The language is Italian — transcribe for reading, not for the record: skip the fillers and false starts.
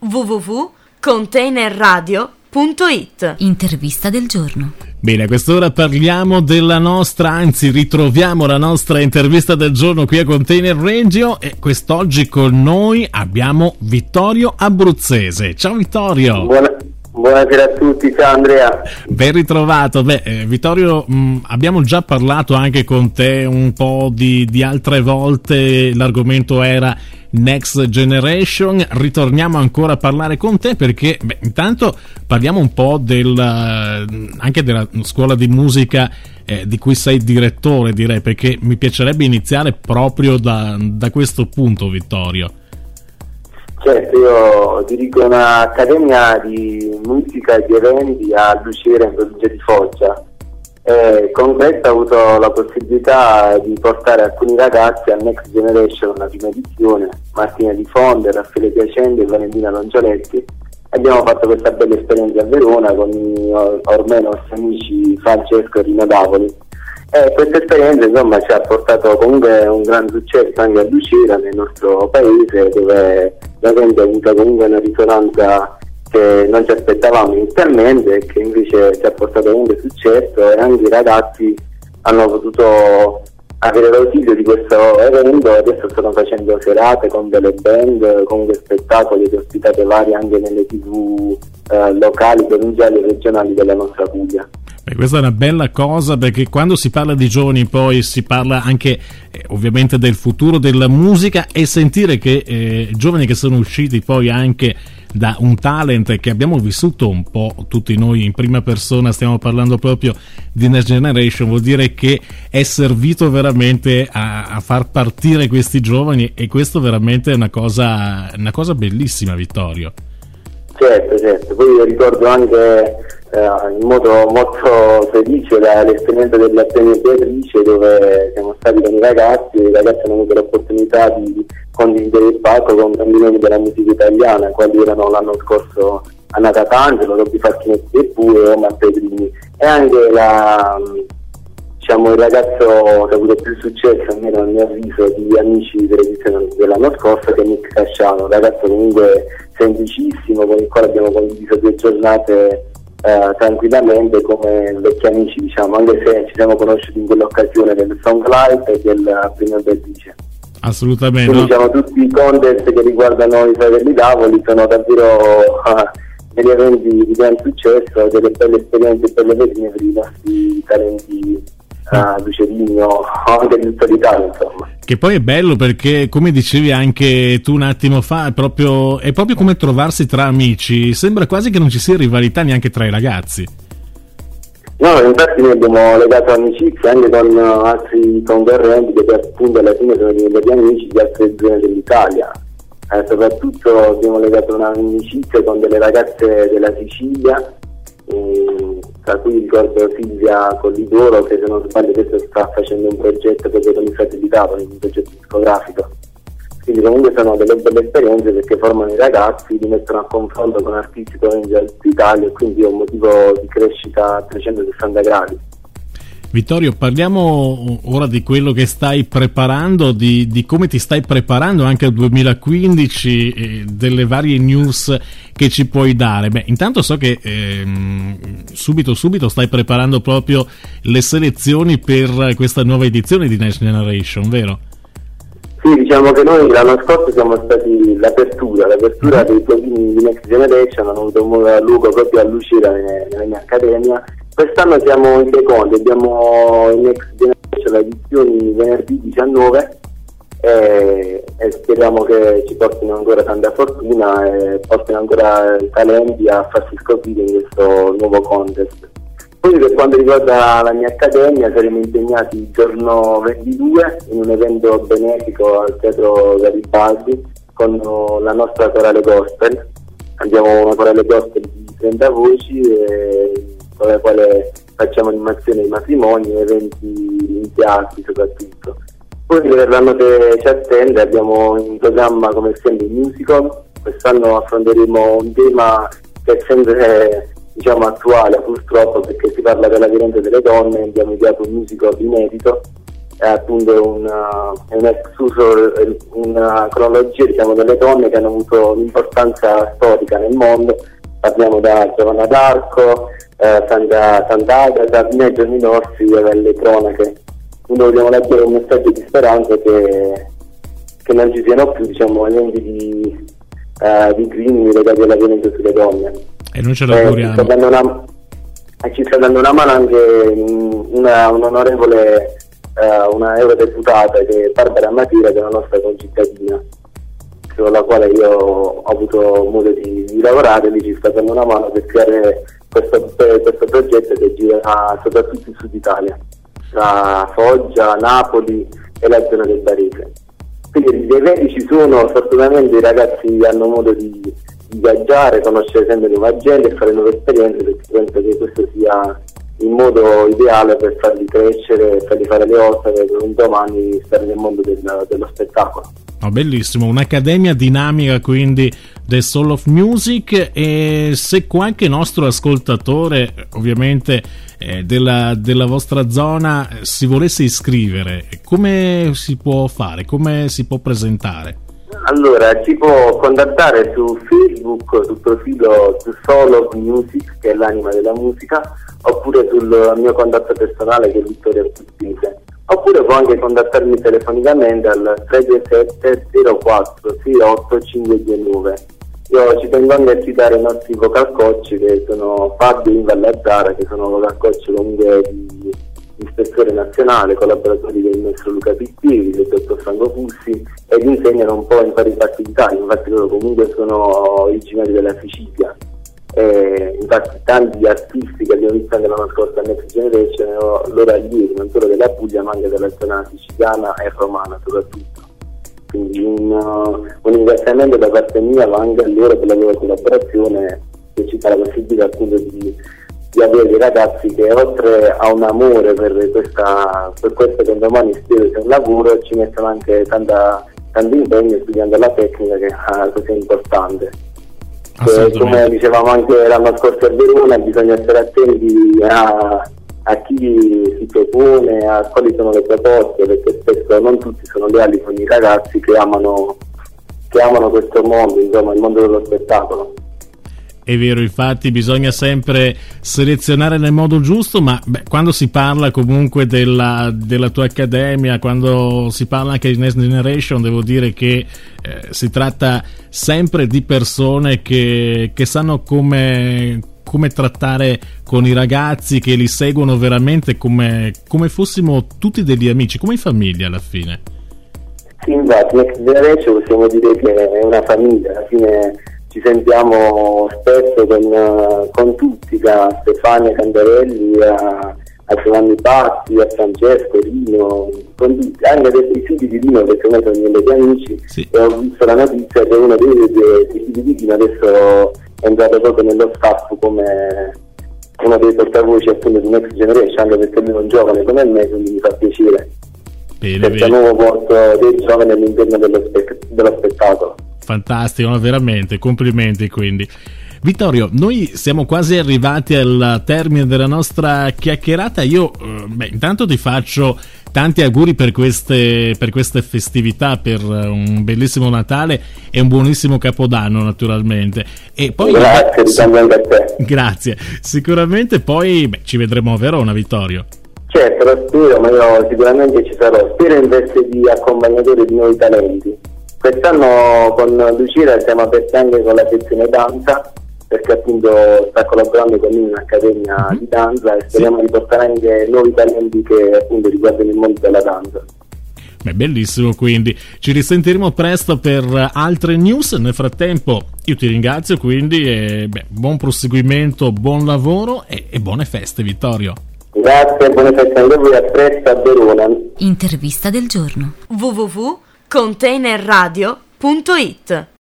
www.containerradio.it. Intervista del giorno. Bene, a quest'ora parliamo della nostra, anzi ritroviamo la nostra intervista del giorno qui a Container Radio, e quest'oggi con noi abbiamo Vittorio Abruzzese. Ciao Vittorio! Buonasera a tutti, ciao Andrea. Ben ritrovato. Vittorio, abbiamo già parlato anche con te un po' di altre volte, l'argomento era Next Generation, ritorniamo ancora a parlare con te perché intanto parliamo un po' anche della scuola di musica di cui sei direttore, direi, perché mi piacerebbe iniziare proprio da questo punto, Vittorio. Certo, io dirigo un'accademia di musica e di eventi a Lucera, in provincia di Foggia. Con questo ho avuto la possibilità di portare alcuni ragazzi a Next Generation, la prima edizione, Martina Di Fonde, Raffaele Piacente e Valentina Longioletti. Abbiamo fatto questa bella esperienza a Verona con i ormai nostri amici Francesco e Rino Davoli. Questa esperienza insomma ci ha portato comunque un gran successo anche a Lucera, nel nostro paese, dove l'evento ha avuto comunque una risonanza che non ci aspettavamo inizialmente e che invece ci ha portato comunque successo, e anche i ragazzi hanno potuto avere l'ausilio di questo evento. Adesso stanno facendo serate con delle band, comunque spettacoli ed ospitate vari anche nelle TV locali, provinciali e regionali della nostra Puglia. Questa è una bella cosa, perché quando si parla di giovani poi si parla anche ovviamente del futuro della musica, e sentire che giovani che sono usciti poi anche da un talent che abbiamo vissuto un po' tutti noi in prima persona, stiamo parlando proprio di Next Generation, vuol dire che è servito veramente a far partire questi giovani, e questo veramente è una cosa bellissima, Vittorio. Certo, poi io ricordo anche in modo molto felice l'esperienza della Premio Beatrice, dove siamo stati con i ragazzi hanno avuto l'opportunità di condividere il palco con campioni della musica italiana, quali erano l'anno scorso Anna Tatangelo, Robby Facchinetti e pure Omar Pedrini, e anche il ragazzo che ha avuto più successo, almeno a mio avviso, di Amici dell'edizione dell'anno scorso, che è Nick Casciano, un ragazzo comunque semplicissimo, con il quale abbiamo condiviso 2 giornate tranquillamente come vecchi amici, diciamo, anche se ci siamo conosciuti in quell'occasione del Song Live e del Premio Beatrice. Assolutamente. Quindi tutti i contest che riguardano i Fratelli Davoli sono davvero degli eventi di gran successo, delle belle esperienze, belle vetrine per i nostri talenti lucerini o anche di tutta l'Italia, insomma. Che poi è bello perché, come dicevi anche tu un attimo fa, è proprio come trovarsi tra amici, sembra quasi che non ci sia rivalità neanche tra i ragazzi. No, infatti noi abbiamo legato amicizia anche con altri concorrenti che appunto alla fine sono diventati amici di altre zone dell'Italia. Soprattutto abbiamo legato un'amicizia con delle ragazze della Sicilia, tra cui ricordo Silvia Collidoro, che se non sbaglio adesso sta facendo un progetto proprio con i Fratelli Davoli, un progetto discografico. Quindi comunque sono delle belle esperienze perché formano i ragazzi, li mettono a confronto con artisti provenienti dall'Italia, e quindi è un motivo di crescita a 360 gradi. Vittorio, parliamo ora di quello che stai preparando, di come ti stai preparando anche al 2015, delle varie news che ci puoi dare. Intanto so che subito stai preparando proprio le selezioni per questa nuova edizione di Next Generation, vero? Sì, diciamo che noi l'anno scorso siamo stati l'apertura dei provini di Next Generation, hanno avuto luogo proprio a Lucera nella mia accademia. Quest'anno siamo in secondo, abbiamo in Next Generation le edizioni venerdì 19 e speriamo che ci portino ancora tanta fortuna e portino ancora i talenti a farsi scoprire in questo nuovo contest. Poi per quanto riguarda la mia accademia, saremo impegnati il giorno 22 in un evento benefico al Teatro Garibaldi con la nostra corale gospel. Abbiamo una corale gospel di 30 voci con la quale facciamo animazione ai matrimoni e eventi in teatri soprattutto. Poi per l'anno che ci attende abbiamo in programma come sempre il musical. Quest'anno affronteremo un tema che è sempre attuale purtroppo, perché si parla della violenza delle donne. Abbiamo ideato un musical inedito è appunto è un excursus, una cronologia, diciamo, delle donne che hanno avuto un'importanza storica nel mondo. Parliamo da Giovanna d'Arco, Sant'Agata, fino ai giorni nostri, delle cronache. Quindi vogliamo leggere un messaggio di speranza che non ci siano più, diciamo, elementi di crimini legati alla violenza sulle donne. E noi ce l'auguriamo. Ci sta dando una mano anche un'onorevole, una eurodeputata, che è Barbara Matera, che è una nostra concittadina, con la quale io ho avuto modo di lavorare. Lì ci sta dando una mano per creare questo progetto che girerà soprattutto in Sud Italia, tra Foggia, Napoli e la zona del Barese. Quindi gli eventi ci sono, fortunatamente i ragazzi hanno modo di viaggiare, conoscere sempre nuova gente e fare nuove esperienze, perché penso che questo sia il modo ideale per farli crescere, farli fare le ossa per un domani stare nel mondo dello spettacolo. Oh, bellissimo, un'accademia dinamica quindi del Soul of Music. E se qualche nostro ascoltatore ovviamente della vostra zona si volesse iscrivere, come si può fare, come si può presentare? Allora, ci può contattare su Facebook, sul profilo Soul of Music, che è l'anima della musica, oppure sul mio contatto personale, che è Vittorio Puttise. Oppure può anche contattarmi telefonicamente al 327 04 68 529. Io ci tengo anche a citare i nostri vocal coach, che sono Fabio e Inva Lazzara, che sono vocal coach comunque di ispettore nazionale, collaboratori del maestro Luca Pittini, del dottor Franco Fussi, ed insegnano un po' in vari parti d'Italia. Infatti loro comunque sono originari della Sicilia. Infatti tanti artisti che abbiamo visto anche l'anno scorso a Next Generation loro allievi, non solo della Puglia ma anche della zona siciliana e romana soprattutto. Quindi un ringraziamento da parte mia, ma anche a loro per la loro collaborazione, che ci dà la possibilità appunto di avere dei ragazzi che, oltre a un amore per questo che domani spero sia un lavoro, ci mettono anche tanto impegno studiando la tecnica, che è così importante. Come dicevamo anche l'anno scorso a Verona, bisogna stare attenti a chi si propone, a quali sono le proposte, perché spesso non tutti sono leali con i ragazzi che amano questo mondo, insomma il mondo dello spettacolo. È vero, infatti bisogna sempre selezionare nel modo giusto, ma quando si parla comunque della tua accademia, quando si parla anche di Next Generation, devo dire che si tratta sempre di persone che sanno come trattare con i ragazzi, che li seguono veramente come fossimo tutti degli amici, come in famiglia alla fine. Sì, infatti Next Generation possiamo dire che è una famiglia, alla fine ci sentiamo spesso con tutti, da Stefania Candarelli a Giovanni Pazzi, a Francesco, Rino, con tutti, anche dei figli di Rino, perché noi sono miei amici. Sì. E ho visto la notizia che uno dei figli di Rino adesso è entrato proprio nello staff come uno dei portavoci appunto di Next Generation, anche perché lui è un giovane come me, quindi mi fa piacere. Perché nuovo porto dei giovani all'interno dello spettacolo. Fantastico, veramente, complimenti quindi. Vittorio, noi siamo quasi arrivati al termine della nostra chiacchierata. Io intanto ti faccio tanti auguri per queste festività, per un bellissimo Natale e un buonissimo Capodanno naturalmente. E poi grazie, anche a te. Grazie, sicuramente poi ci vedremo a Verona, Vittorio. Certo, lo spero, ma io sicuramente ci sarò. Spero in veste di accompagnatore di nuovi talenti. Quest'anno con Lucira siamo aperti anche con la sezione danza, perché appunto sta collaborando con me in un'accademia di danza, e speriamo di portare anche nuovi talenti che appunto riguardano il mondo della danza. Bellissimo, quindi ci risentiremo presto per altre news. Nel frattempo io ti ringrazio quindi e buon proseguimento, buon lavoro e buone feste, Vittorio. Grazie, buone feste anche a voi, a presto a Verona. Intervista del giorno. www.containerradio.it